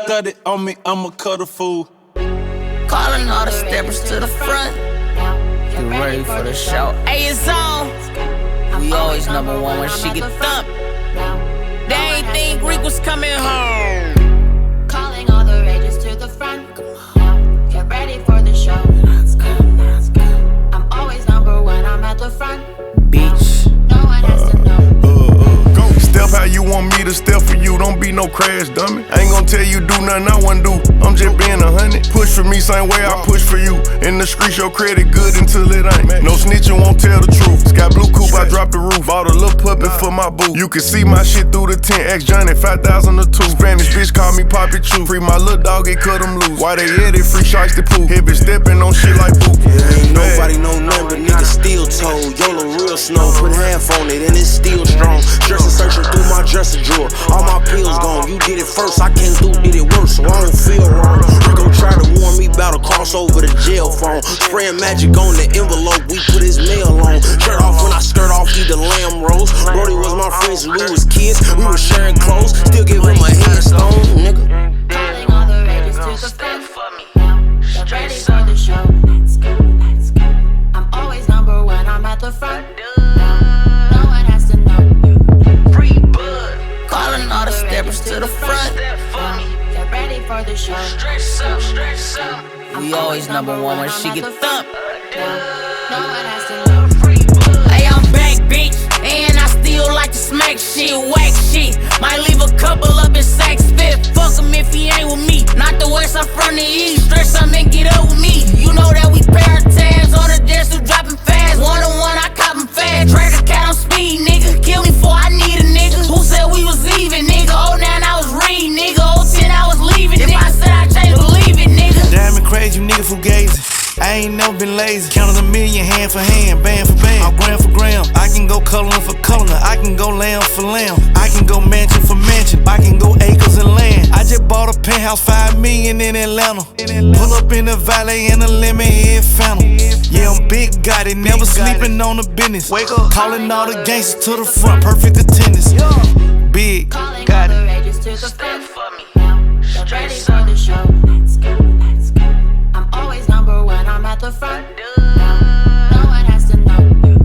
study on me, I'ma cut a fool. Calling all the steppers to the front. Get ready for the show. Hey, it's on. We always number one when she get thumped. They ain't think Greek was coming home. Calling all the rages to the front. Get ready for the show. I'm always number one, I'm at the front. Bitch. No one has to know. Step how you want me to step for you, don't be no crash dummy. I ain't gon' tell you do nothing I wanna do, I'm just being 100. Push for me same way I push for you. In the streets your credit good until it ain't. No snitching won't tell the truth. Sky blue coupe, I dropped the roof. Bought a little puppet for my boo. You can see my shit through the tent. X Johnny 5,000 or 2. Spanish bitch call me Poppy Chew. Free my little dog, it cut him loose. Why they edit free shots to poo? Heavy stepping on shit like boo. Ain't nobody know nothing but niggas still told. YOLO real snow, put half on it and it's still strong. Dressing searching through my dresser drawer. All my pills gone, you did it first, I can't did it worse, so I don't feel wrong. Rico try to warn me about a cross over the jail phone. Spraying magic on the envelope, we put his mail on. Shirt off when I skirt off, eat the lamb roast. Brody was my friend since we was kids, we was sharing clothes. Still give him a headstone, nigga. Calling all the rages to the front. Get ready for the show. Let's go, let's go. I'm always number one, I'm at the front. No one has to know. Calling all the steppers to the front. Get ready for the show. We always number one when she get thumped. No one has to know. Hey, I'm back, bitch, and I still like to smack shit, whack shit. Might leave a couple up in Saks Fifth. Fuck him if he ain't with me. Not the west, I'm from the east. Stretch something and get up with me. You know that we pair tabs on the dance, who dropping fast. One on one, I cop him fast. Track a cat on speed, nigga. Kill me before I need a nigga. Who said we was even, nigga? 09 I was reading, nigga. 010 I was leaving. If I said I changed, believe it, nigga. Diamond crazy, nigga fugazi. I ain't never been lazy. Counted a million hand for hand, band for band. I'm gram for gram. I can go coloring for coloring. I can go lamb for lamb. I can go mansion for mansion. I can go acres and land. I just bought a penthouse, 5 million in Atlanta. Pull up in the valet and a lemon head phantom. Yeah, I'm big, got it. Never sleeping on the business. Wake up, calling all the gangsters to the front. Perfect attendance. Big, Calling got all the it. rages to the front. Get ready for the show. Let's go, let's go. I'm always number one, I'm at the front. No one has to know.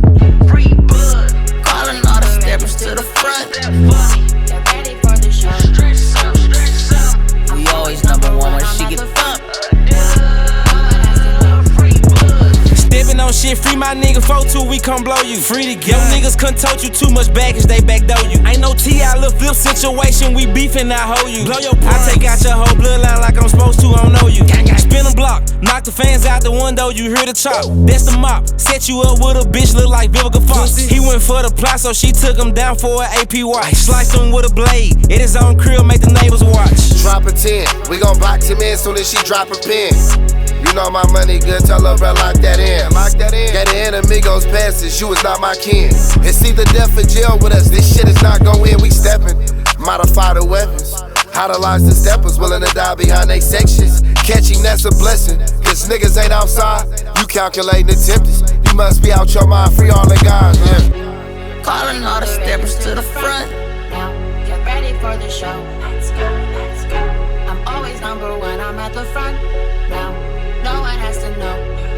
Calling all the steppers to the front. Get ready for the show. We always number one when she get thumped. Steppin' on shit, free my nigga, 4-2, we come blow you. Free to go. Young niggas couldn't tote you too much baggage, they backdoor you. Ain't no T.I. little flip situation, we beefin', I hold you. Blow your I take out your whole bloodline like I'm supposed to, I don't know you. Spin a block, knock the fans out the window, you hear the chop. That's the mop, set you up with a bitch, look like Vivica Fox. He went for the plot, so she took him down for an AP watch. Sliced him with a blade, in his own crib, make the neighbors watch. Drop a 10, we gon' box him in soon as she drop a pin. You know my money good, tell her bro lock that in. Lock that in. Get the enemigos passes, you is not my kin. It's either death or jail with us, this shit is not gon' end, we steppin'. Modify the weapons, idolize the steppers, willing to die behind they sections. Catching, that's a blessing, cause niggas ain't outside, you calculating the tempters. You must be out your mind, free all the guys, yeah. Calling all the steppers to the front. Get ready for the show. Let's go, let's go. I'm always number one, I'm at the front. No one has to know.